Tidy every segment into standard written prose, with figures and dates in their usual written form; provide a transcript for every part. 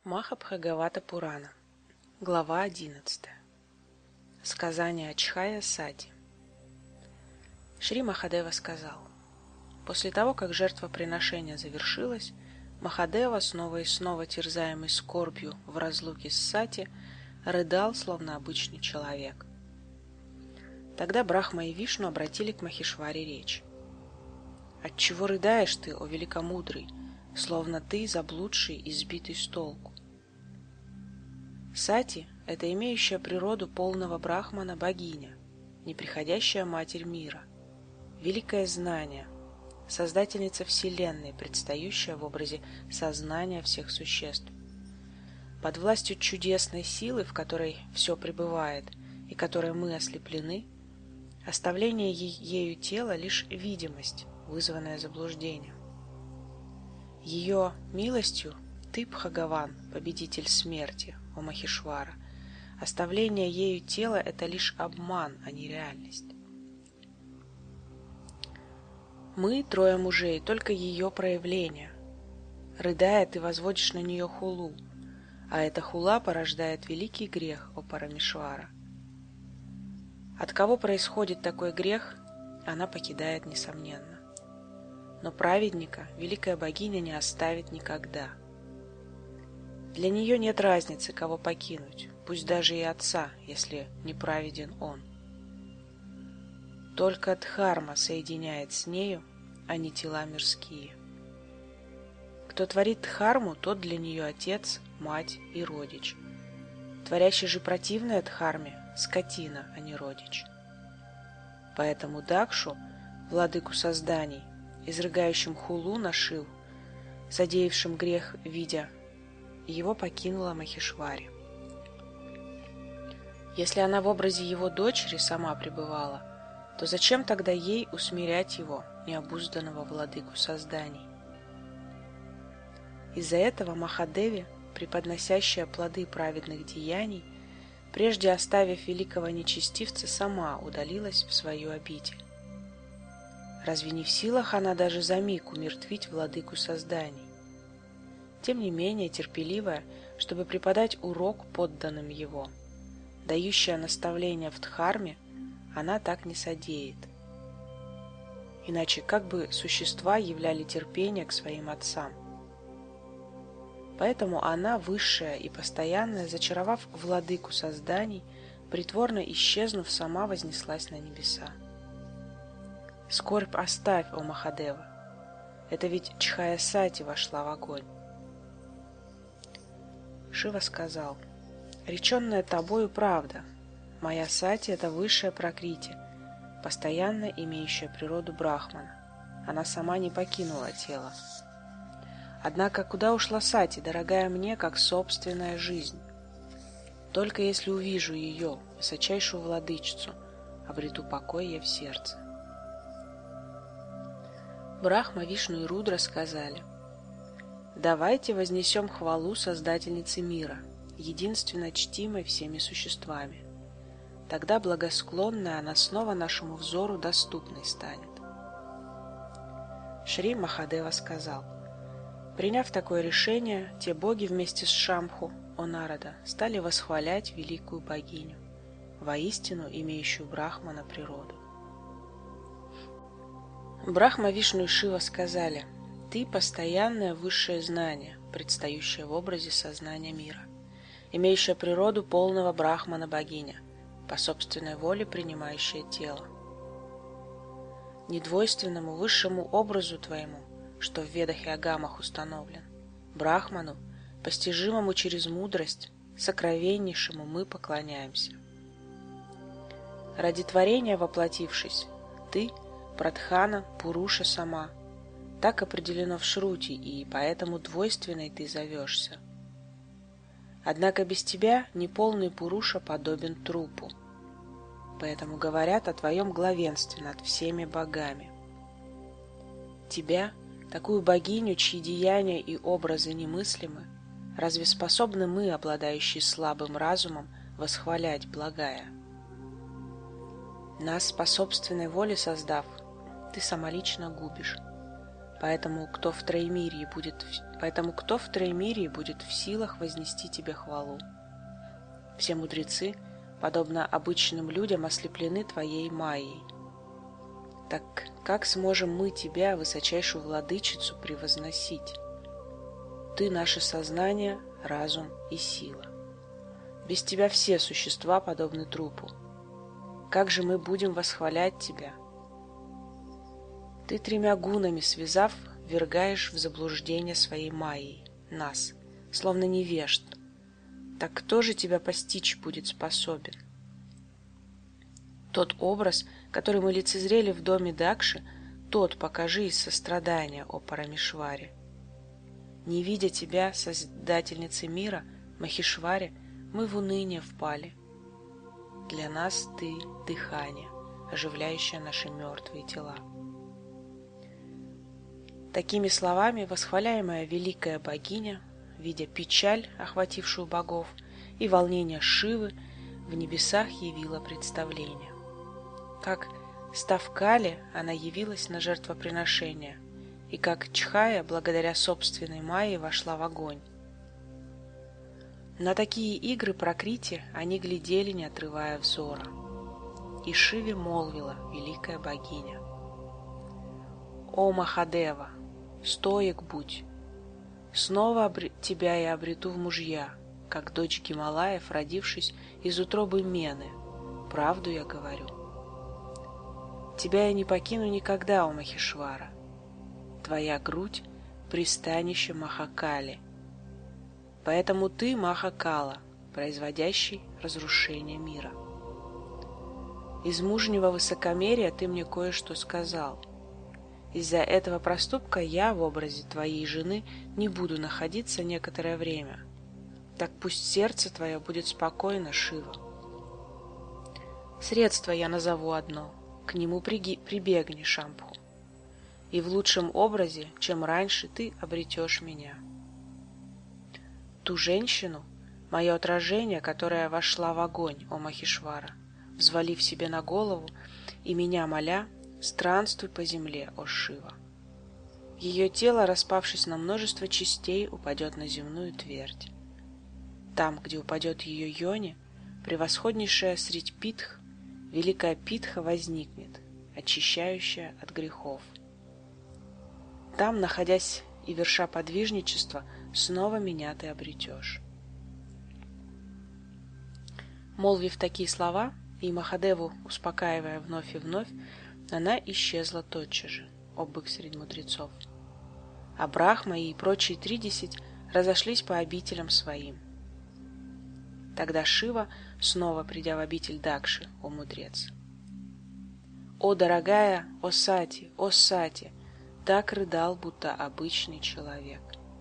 Махабхагавата Пурана. Глава 11. Сказание о Чхая Сати. Шри Махадева сказал: после того, как жертвоприношение завершилось, Махадева, снова и снова терзаемый скорбью в разлуке с Сати, рыдал, словно обычный человек. Тогда Брахма и Вишну обратили к Махешваре речь. «Отчего рыдаешь ты, о великомудрый, словно ты заблудший и сбитый с толку?» Сати — это имеющая природу полного брахмана богиня, неприходящая матерь мира, великое знание, создательница вселенной, предстающая в образе сознания всех существ. Под властью чудесной силы, в которой все пребывает и которой мы ослеплены, оставление ею тела — лишь видимость, вызванная заблуждением. Ее милостью ты, Бхагаван, победитель смерти, о Махешвара. Оставление ею тела — это лишь обман, а не реальность. Мы, трое мужей, только ее проявление. Рыдая, ты возводишь на нее хулу, а эта хула порождает великий грех, о Парамешвара. От кого происходит такой грех, она покидает несомненно. Но праведника великая богиня не оставит никогда. Для нее нет разницы, кого покинуть, пусть даже и отца, если не праведен он. Только дхарма соединяет с нею, а не тела мирские. Кто творит дхарму, тот для нее отец, мать и родич. Творящий же противное дхарме — скотина, а не родич. Поэтому Дакшу, владыку созданий, изрыгающим хулу на Шиву, задеявшим грех видя, его покинула Махешвари. Если она в образе его дочери сама пребывала, то зачем тогда ей усмирять его, необузданного владыку созданий? Из-за этого Махадеве, преподносящая плоды праведных деяний, прежде оставив великого нечестивца, сама удалилась в свою обитель. Разве не в силах она даже за миг умертвить владыку созданий? Тем не менее терпеливая, чтобы преподать урок подданным его, дающая наставления в дхарме, она так не содеет. Иначе как бы существа являли терпение к своим отцам? Поэтому она, высшая и постоянная, зачаровав владыку созданий, притворно исчезнув, сама вознеслась на небеса. Скорбь оставь, о Махадева, это ведь Чхая Сати вошла в огонь. Шива сказал: реченная тобою правда. Моя Сати — это высшая пракрити, постоянно имеющая природу брахмана. Она сама не покинула тело. Однако куда ушла Сати, дорогая мне, как собственная жизнь? Только если увижу ее, высочайшую владычицу, обрету покой я в сердце. Брахма, Вишну и Рудра сказали: давайте вознесем хвалу Создательнице мира, единственно чтимой всеми существами. Тогда благосклонная она снова нашему взору доступной станет. Шри Махадева сказал: приняв такое решение, те боги вместе с Шамбху, о Нарада, стали восхвалять великую богиню, воистину имеющую Брахмана природу. Брахма, Вишну и Шива сказали: ты — постоянное высшее знание, предстающее в образе сознания мира, имеющее природу полного брахмана богиня, по собственной воле принимающее тело. Недвойственному высшему образу твоему, что в Ведах и Агамах установлен, брахману, постижимому через мудрость, сокровеннейшему мы поклоняемся. Ради творения воплотившись, ты — Прадхана Пуруша сама, так определено в Шрути, и поэтому двойственной ты зовешься. Однако без тебя неполный Пуруша подобен трупу, поэтому говорят о твоем главенстве над всеми богами. Тебя, такую богиню, чьи деяния и образы немыслимы, разве способны мы, обладающие слабым разумом, восхвалять, благая? Нас по собственной воле создав, ты самолично губишь. Поэтому кто в троемирии будет в силах вознести тебе хвалу? Все мудрецы, подобно обычным людям, ослеплены твоей майей. Так как сможем мы тебя, высочайшую владычицу, превозносить? Ты — наше сознание, разум и сила. Без тебя все существа подобны трупу. Как же мы будем восхвалять тебя? Ты тремя гунами связав, ввергаешь в заблуждение своей майей нас, словно невежд. Так кто же тебя постичь будет способен? Тот образ, который мы лицезрели в доме Дакши, тот покажи из сострадания, о Парамешваре. Не видя тебя, Создательницы мира, Махешваре, мы в уныние впали. Для нас ты — дыхание, оживляющее наши мертвые тела. Такими словами восхваляемая великая богиня, видя печаль, охватившую богов, и волнение Шивы, в небесах явила представление. Как, став Кали, она явилась на жертвоприношение, и как Чхая, благодаря собственной майе, вошла в огонь. На такие игры Пракрити они глядели, не отрывая взора. И Шиве молвила великая богиня: «О Махадева, стоек будь! Снова тебя я обрету в мужья, как дочь Гималаев, родившись из утробы Мены. Правду я говорю. Тебя я не покину никогда, о Махешвара. Твоя грудь — пристанище Махакали. Поэтому ты Махакала, производящий разрушение мира. Из мужнего высокомерия ты мне кое-что сказал. Из-за этого проступка я в образе твоей жены не буду находиться некоторое время. Так пусть сердце твое будет спокойно, Шива. Средство я назову одно, к нему прибегни, Шамбху, и в лучшем образе, чем раньше, ты обретешь меня. Ту женщину, мое отражение, которая вошла в огонь, о Махешвара, взвалив себе на голову и меня моля, странствуй по земле, о Шива. Ее тело, распавшись на множество частей, упадет на земную твердь. Там, где упадет ее йони, превосходнейшая средь питх, великая питха возникнет, очищающая от грехов. Там, находясь и верша подвижничество, снова меня ты обретешь». Молвив такие слова, и Махадеву успокаивая вновь и вновь, она исчезла тотчас же, о бык средь мудрецов. А Брахма и прочие 30 разошлись по обителям своим. Тогда Шива, снова придя в обитель Дакши, о мудрец: «О, дорогая, о Сати!» Так рыдал, будто обычный человек.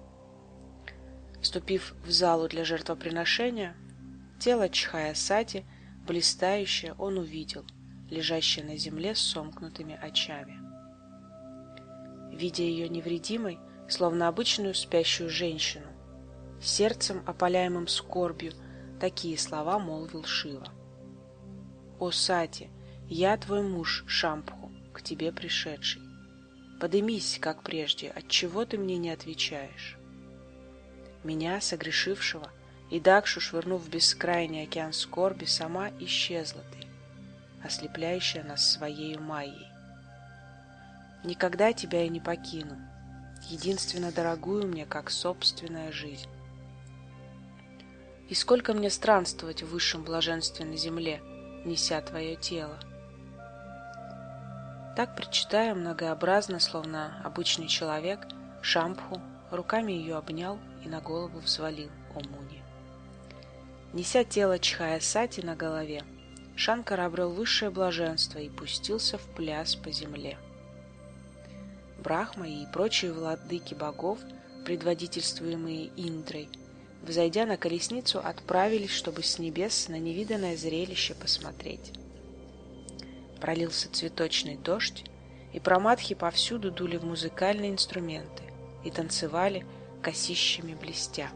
Вступив в залу для жертвоприношения, тело Чхая Сати, блистающее, он увидел, лежащее на земле с сомкнутыми очами. Видя ее невредимой, словно обычную спящую женщину, сердцем, опаляемым скорбью, такие слова молвил Шива: «О Сати, я твой муж Шамбху, к тебе пришедший. Подымись, как прежде, отчего ты мне не отвечаешь? Меня, согрешившего, и Дакшу, швырнув в бескрайний океан скорби, сама исчезла ты, ослепляющая нас своею майей. Никогда тебя я не покину, единственно дорогую мне, как собственная жизнь. И сколько мне странствовать в высшем блаженстве на земле, неся твое тело?» Так, причитая многообразно, словно обычный человек, Шамбху руками ее обнял и на голову взвалил, о Муни. Неся тело Чхая Сати на голове, Шанкара обрел высшее блаженство и пустился в пляс по земле. Брахма и прочие владыки богов, предводительствуемые Индрой, взойдя на колесницу, отправились, чтобы с небес на невиданное зрелище посмотреть. Пролился цветочный дождь, и праматхи повсюду дули в музыкальные инструменты и танцевали, косищами блестя.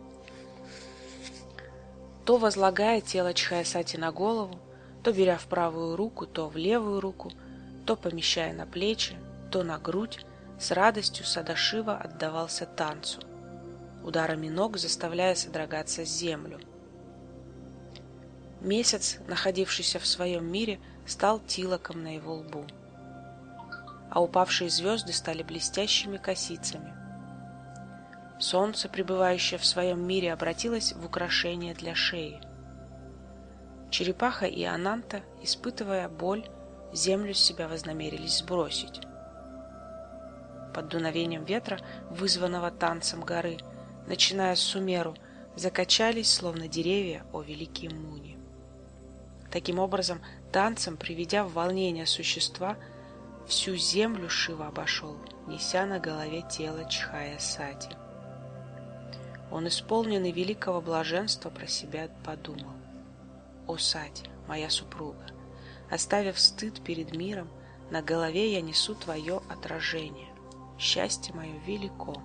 То возлагая тело Чхая-Сати на голову, то беря в правую руку, то в левую руку, то помещая на плечи, то на грудь, С радостью Садашива отдавался танцу, ударами ног заставляя содрогаться землю. Месяц, находившийся в своем мире, стал тилоком на его лбу, а упавшие звезды стали блестящими косицами. Солнце, пребывающее в своем мире, обратилось в украшение для шеи. Черепаха и Ананта, испытывая боль, землю с себя вознамерились сбросить. Под дуновением ветра, вызванного танцем горы, начиная с Сумеру, закачались, словно деревья, о великие Муни. Таким образом, танцем, приведя в волнение существа, всю землю Шива обошел, неся на голове тело Чхая-Сати. Он, исполненный великого блаженства, про себя подумал: «О, Сати, моя супруга, оставив стыд перед миром, на голове я несу твое отражение. Счастье мое велико».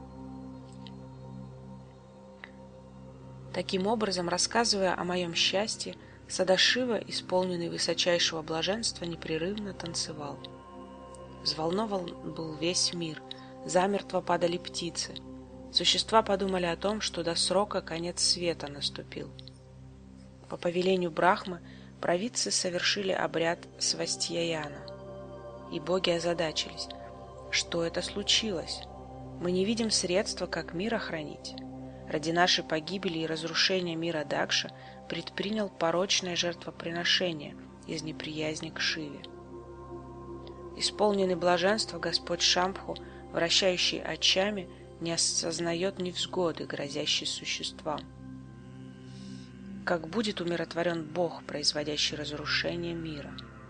Таким образом, рассказывая о моем счастье, Садашива, исполненный высочайшего блаженства, непрерывно танцевал. Взволнован был весь мир, замертво падали птицы. Существа подумали о том, что до срока конец света наступил. По повелению Брахмы провидцы совершили обряд свастьяяна, и боги озадачились: что это случилось? Мы не видим средства, как мир охранить. Ради нашей погибели и разрушения мира Дакша предпринял порочное жертвоприношение из неприязни к Шиве. Исполненный блаженства Господь Шамбху, вращающий очами, не осознает невзгоды, грозящие существам. Как будет умиротворен Бог, производящий разрушение мира?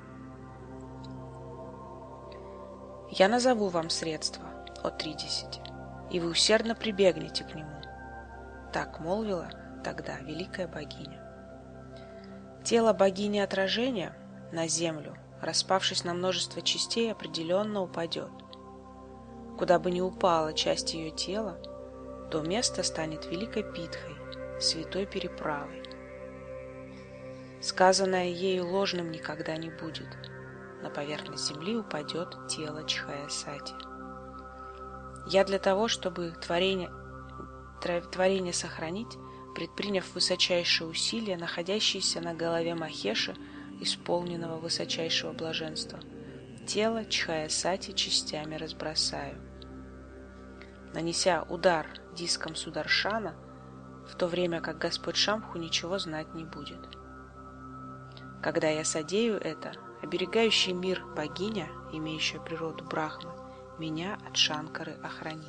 Я назову вам средства, о Тридесяти, и вы усердно прибегнете к нему. Так молвила тогда великая богиня. Тело богини отражения на землю, распавшись на множество частей, определенно упадет. Куда бы ни упала часть ее тела, то место станет великой Питхой, святой переправой. Сказанное ею ложным никогда не будет. На поверхность земли упадет тело Чхая-Сати. Я для того, чтобы творение сохранить, предприняв высочайшие усилия, находящиеся на голове Махеши, исполненного высочайшего блаженства, тело Чхая-Сати частями разбросаю. Нанеся удар диском Сударшана, в то время как Господь Шамбху ничего знать не будет. Когда я содею это, оберегающий мир богиня, имеющая природу Брахмы, меня от Шанкары охранит.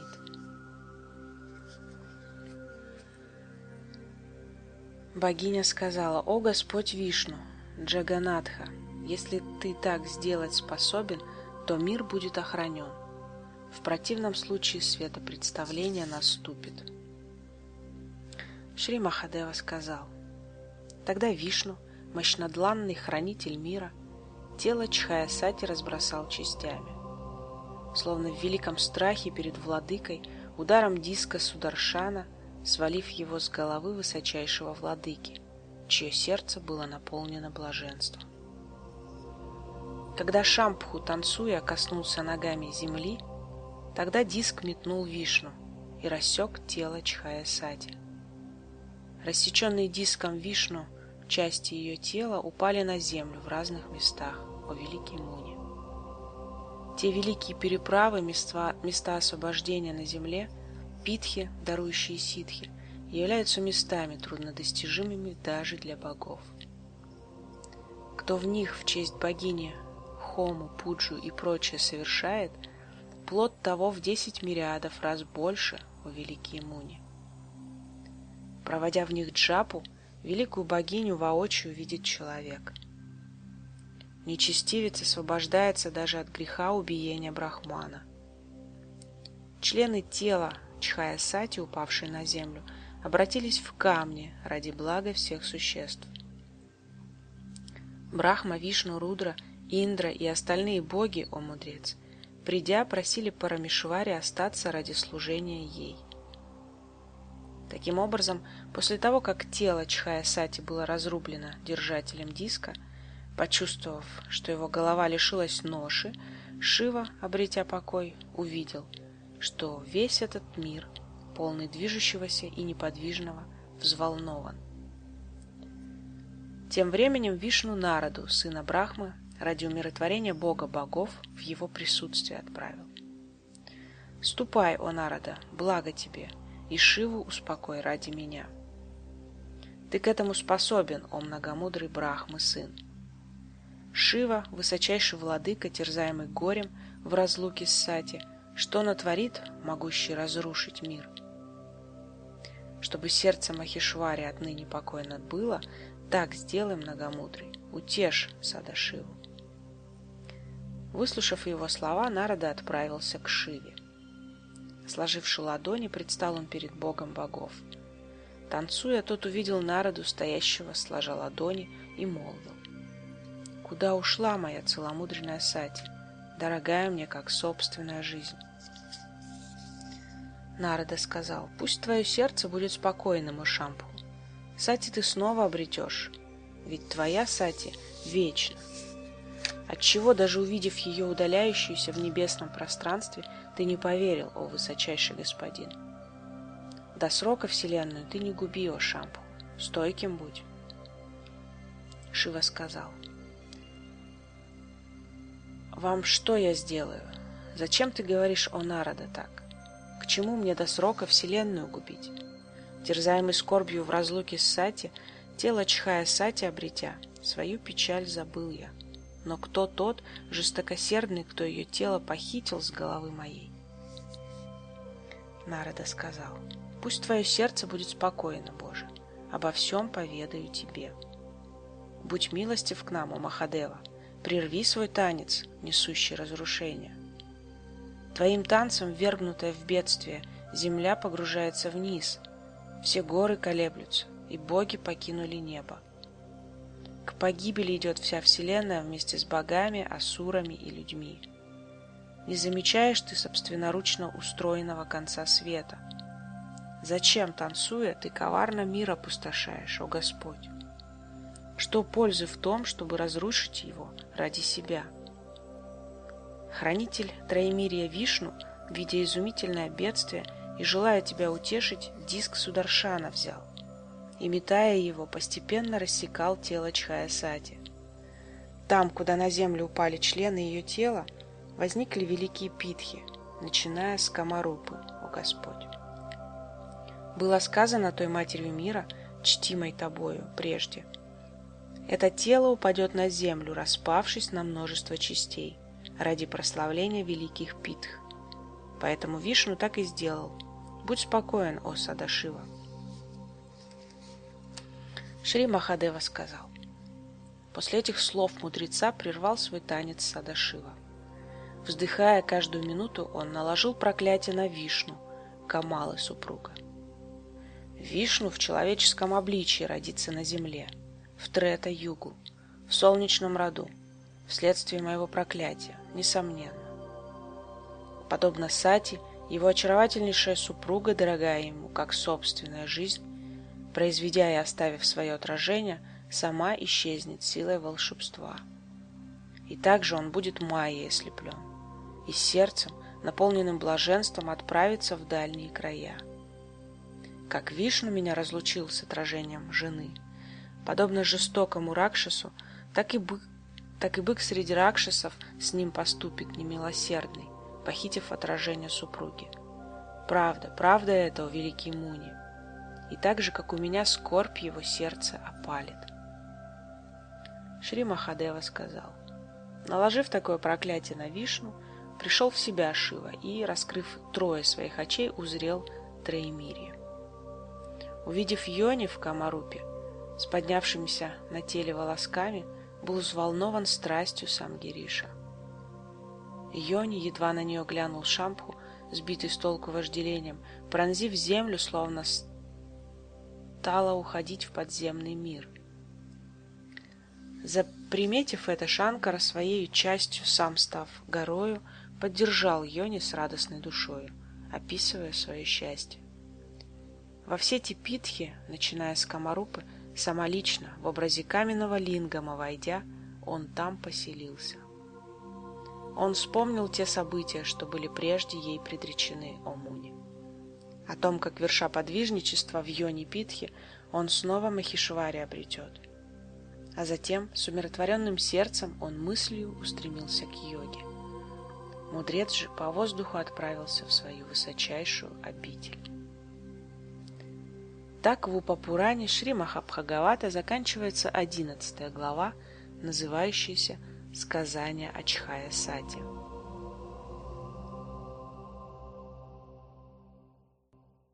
Богиня сказала: «О Господь Вишну, Джаганатха, если ты так сделать способен, то мир будет охранен. В противном случае светопредставление наступит». Шри Махадева сказал: «Тогда Вишну, мощнодланный хранитель мира, тело Чхая-Сати разбросал частями. Словно в великом страхе перед владыкой, ударом диска Сударшана, свалив его с головы высочайшего владыки, чье сердце было наполнено блаженством. Когда Шамбху, танцуя, коснулся ногами земли, тогда диск метнул Вишну и рассек тело Чхая-Сати. Рассеченные диском Вишну части ее тела упали на землю в разных местах, о великий Муни. Те великие переправы, места освобождения на земле, питхи, дарующие ситхи, являются местами, труднодостижимыми даже для богов. Кто в них в честь богини Хому, Пуджу и прочее совершает, плод того в 10 мириадов раз больше, о великие Муни. Проводя в них джапу, великую богиню воочию видит человек. Нечестивец освобождается даже от греха убиения Брахмана. Члены тела Чхая-Сати, упавшие на землю, обратились в камни ради блага всех существ. Брахма, Вишну, Рудра, Индра и остальные боги, о мудрец, придя, просили Парамешвари остаться ради служения ей. Таким образом, после того, как тело Чхая-Сати было разрублено держателем диска, почувствовав, что его голова лишилась ноши, Шива, обретя покой, увидел, что весь этот мир, полный движущегося и неподвижного, взволнован. Тем временем Вишну Нараду, сына Брахмы, ради умиротворения бога богов в его присутствии отправил. «Ступай, о Нарада, благо тебе, и Шиву успокой ради меня. Ты к этому способен, о многомудрый Брахмы сын. Шива, высочайший владыка, терзаемый горем в разлуке с Сати, что натворит, могущий разрушить мир? Чтобы сердце Махешвари отныне покойно было, так сделай, многомудрый, утешь Садашиву». Выслушав его слова, Нарада отправился к Шиве. Сложивши ладони, предстал он перед богом богов. Танцуя, тот увидел Нараду, стоящего сложа ладони, и молвил: «Куда ушла моя целомудренная Сати, дорогая мне, как собственная жизнь?» Нарада сказал: «Пусть твое сердце будет спокойным, о Шамбху. Сати ты снова обретешь, ведь твоя Сати вечна. Отчего, даже увидев ее удаляющуюся в небесном пространстве, ты не поверил, о высочайший господин? До срока вселенную ты не губи, о Шамбху, стойким будь». Шива сказал: «Вам что я сделаю? Зачем ты говоришь, о Нарада, так? К чему мне до срока вселенную губить? Терзаемый скорбью в разлуке с Сати, тело Чхая Сати обретя, свою печаль забыл я. Но кто тот жестокосердный, кто ее тело похитил с головы моей?» Нарада сказал: «Пусть твое сердце будет спокойно, Боже, обо всем поведаю тебе. Будь милостив к нам, о Махадева, прерви свой танец, несущий разрушение. Твоим танцем, ввергнутая в бедствие, земля погружается вниз, все горы колеблются, и боги покинули небо. К погибели идет вся вселенная вместе с богами, асурами и людьми. Не замечаешь ты собственноручно устроенного конца света? Зачем, танцуя, ты коварно мир опустошаешь, о Господь? Что пользы в том, чтобы разрушить его ради себя?» Хранитель Троемирия Вишну, видя изумительное бедствие и желая тебя утешить, диск Сударшана взял и, метая его, постепенно рассекал тело Чхая Сати. Там, куда на землю упали члены ее тела, возникли великие питхи, начиная с Камарупы, о Господь. Было сказано той матерью мира, чтимой тобою прежде: «Это тело упадет на землю, распавшись на множество частей, ради прославления великих питх. Поэтому Вишну так и сделал. Будь спокоен, о Садашива». Шри Махадева сказал. После этих слов мудреца прервал свой танец Садашива. Вздыхая каждую минуту, он наложил проклятие на Вишну, Камалы супруга. Вишну в человеческом обличии родится на земле, в Трета-югу, в солнечном роду, вследствие моего проклятия, несомненно. Подобно Сати, его очаровательнейшая супруга, дорогая ему, как собственная жизнь, произведя и оставив свое отражение, сама исчезнет силой волшебства. И также он будет Майей ослеплен, и сердцем, наполненным блаженством, отправится в дальние края. Как Вишну меня разлучил с отражением жены, подобно жестокому Ракшасу, так и бык среди ракшасов с ним поступит немилосердный, похитив отражение супруги. Правда, правда это, о великий Муни. И так же, как у меня, скорбь его сердца опалит. Шри Махадева сказал. Наложив такое проклятие на Вишну, пришел в себя Шива и, раскрыв трое своих очей, узрел Троемирие. Увидев Йони в Камарупе, с поднявшимися на теле волосками, был взволнован страстью сам Гириша. Йони едва на нее глянул Шамбху, сбитый с толку вожделением, пронзив землю, словно стала уходить в подземный мир. Заприметив это, Шанкара своей частью, сам став горою, поддержал Йони с радостной душою, описывая свое счастье. Во все те питхи, начиная с Камарупы, самолично, в образе каменного лингама войдя, он там поселился. он вспомнил те события, что были прежде ей предречены о Муне. О том, как, верша подвижничество в Йони-Питхе, он снова Махешвари обретет. А затем, с умиротворенным сердцем, он мыслью устремился к йоге. Мудрец же по воздуху отправился в свою высочайшую обитель. Так в Упа-Пуране Шри Махабхагавата заканчивается 11 глава, называющаяся «Сказание о Чхая-Сати».